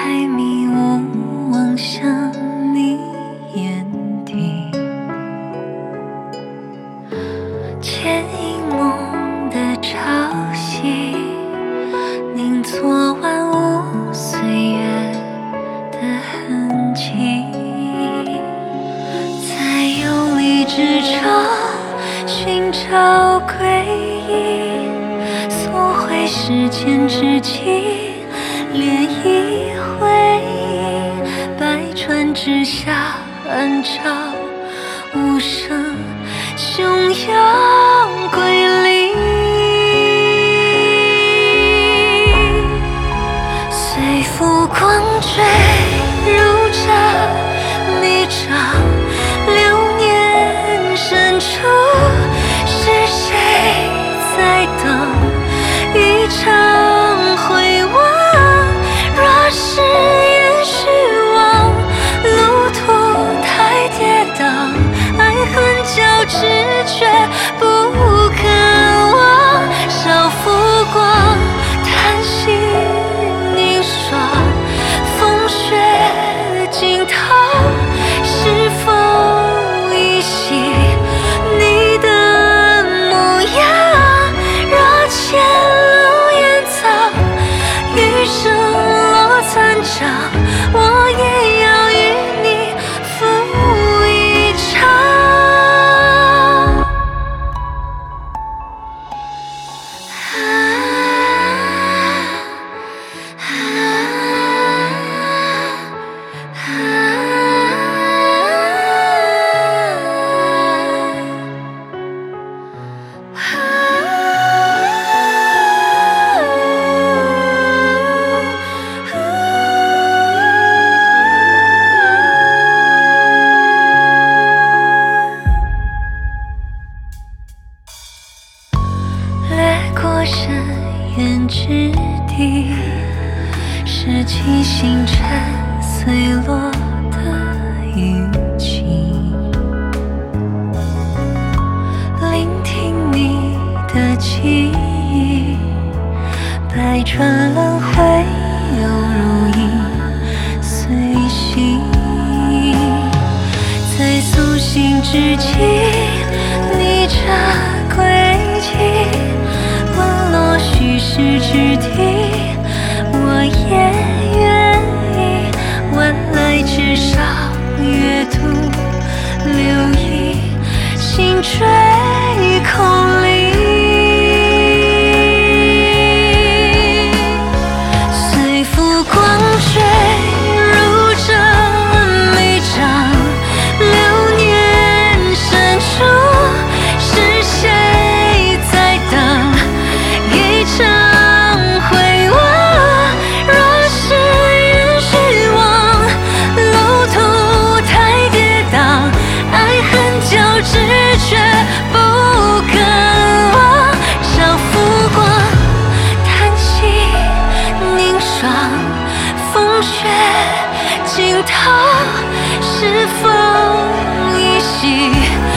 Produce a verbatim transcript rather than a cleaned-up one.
太迷雾，望向你眼底，牵引梦的潮汐，凝昨万物岁月的痕迹，在用力之中寻找归依，溯回时间之际，涟漪回忆，百川之下暗潮无声汹涌归零，随浮光坠入这迷障，流年深处是谁在等一场回望？若是也虚妄，路途太跌宕，爱恨交织却不肯忘，少浮光叹息凝霜，风雪惊涛，是否依稀你的模样？若前路烟草，余生落残掌，我也要与你赴一场。深渊之地，拾起星辰碎落的雨季，聆听你的记忆，百转轮回又如影随形，在苏醒之际，逆着轨迹，沦落虚实之地，我也愿意万籁至少阅读留意，心坠空里，随浮光坠入这迷障，流年深处是谁在等一场回望？若是缘虚妄，路途太跌宕，爱恨交织却不肯忘，少浮光叹息凝霜，风雪惊涛，是否依稀